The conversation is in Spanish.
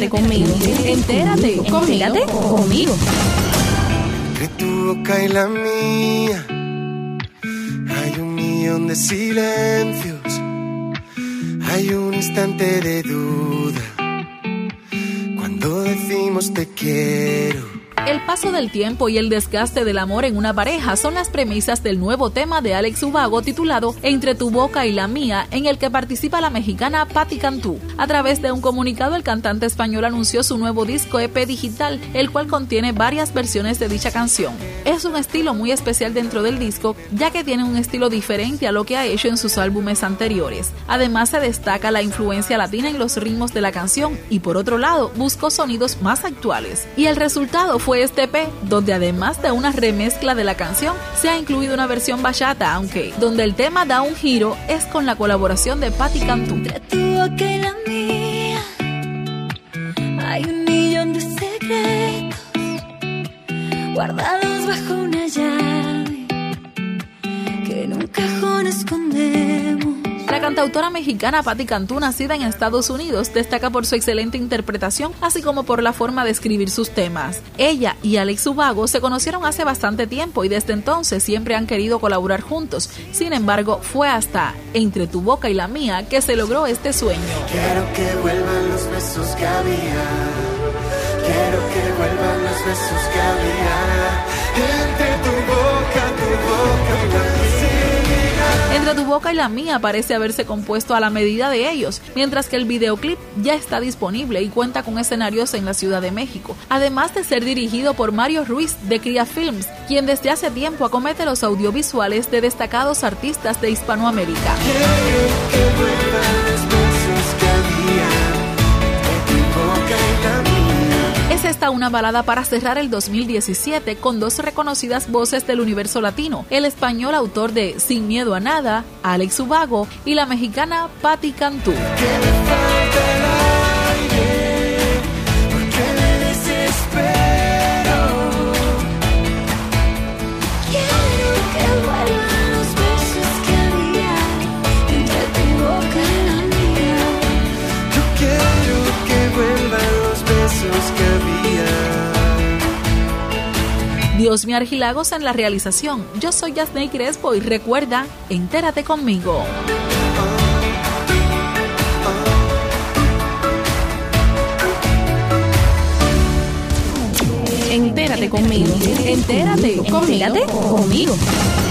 Entérate conmigo. Entérate conmigo. Entre tu boca y la mía hay 1.000.000 de silencios, hay un instante de duda cuando decimos te quiero. El paso del tiempo y el desgaste del amor en una pareja son las premisas del nuevo tema de Alex Ubago titulado Entre tu boca y la mía, en el que participa la mexicana Patti Cantú. A través de un comunicado, el cantante español anunció su nuevo disco EP digital, el cual contiene varias versiones de dicha canción. Es un estilo muy especial dentro del disco, ya que tiene un estilo diferente a lo que ha hecho en sus álbumes anteriores. Además, se destaca la influencia latina en los ritmos de la canción y, por otro lado, buscó sonidos más actuales. Y el resultado fue este EP, donde además de una remezcla de la canción, se ha incluido una versión bachata, aunque donde el tema da un giro es con la colaboración de Patti Cantú. Entre tu boca y la mía hay 1.000.000 de secretos guardados bajo una llave que en un cajón escondemos. La cantautora mexicana Patti Cantú, nacida en Estados Unidos, destaca por su excelente interpretación, así como por la forma de escribir sus temas. Ella y Alex Ubago se conocieron hace bastante tiempo y desde entonces siempre han querido colaborar juntos. Sin embargo, fue hasta Entre tu boca y la mía que se logró este sueño. Quiero que vuelvan los besos que había. Quiero que vuelvan los besos que había. Entre tu boca y la mía. Entre tu boca y la mía parece haberse compuesto a la medida de ellos, mientras que el videoclip ya está disponible y cuenta con escenarios en la Ciudad de México, además de ser dirigido por Mario Ruiz de Cría Films, quien desde hace tiempo acomete los audiovisuales de destacados artistas de Hispanoamérica. Es esta una balada para cerrar el 2017 con dos reconocidas voces del universo latino, el español autor de Sin miedo a nada, Alex Ubago, y la mexicana Patti Cantú. Diosmi Argilagos en la realización. Yo soy Yasney Crespo y recuerda, entérate conmigo. Entérate conmigo. Entérate conmigo.